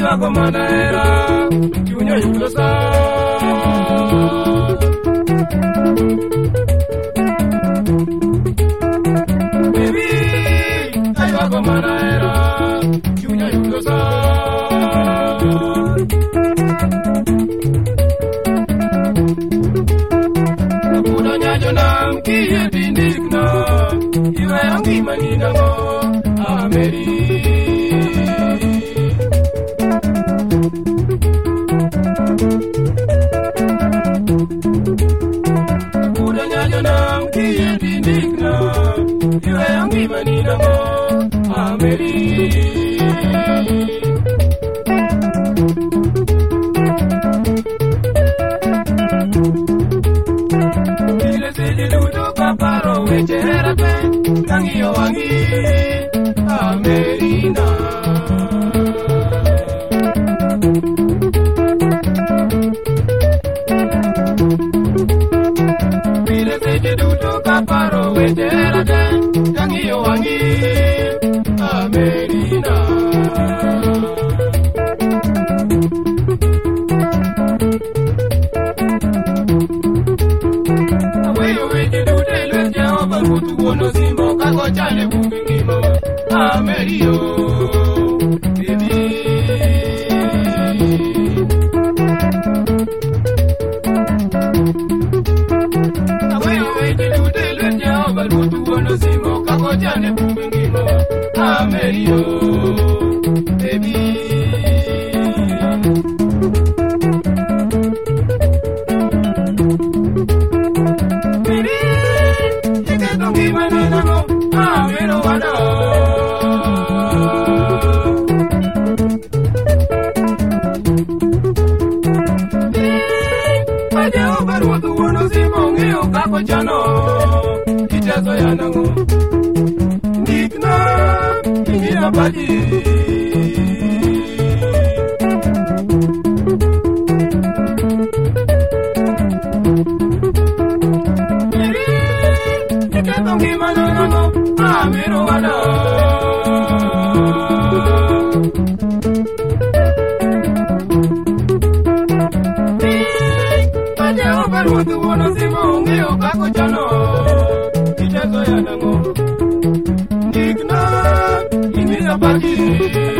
aywago mana hera, chunya yudo sa. Baby, aywago mana hera, chunya yudo sa. Nakuda nyajo nam kiye dindikna, iwe angi manina mo, Ameri. Nakuda nyajo nam kiye dindikna, iwe angi manina mo, Ameri. Paparo vechera pe, tangiyo wangi, Amerina. Pile seje duto paparo vechera pe, tangiyo wangi, Amerina. Kutu wono simbo kako chale bubingimo Amerio baby. Awe dilude lenya obal kutu wono simbo kako chale bubingimo Amerio baby. Chano, itazo yanangu, nikna, ingira badi. Itazo ngimana nangu, amiro wada. Watu wana sima ungeo kako chano, itazo yanangu, nikna, ingira badi.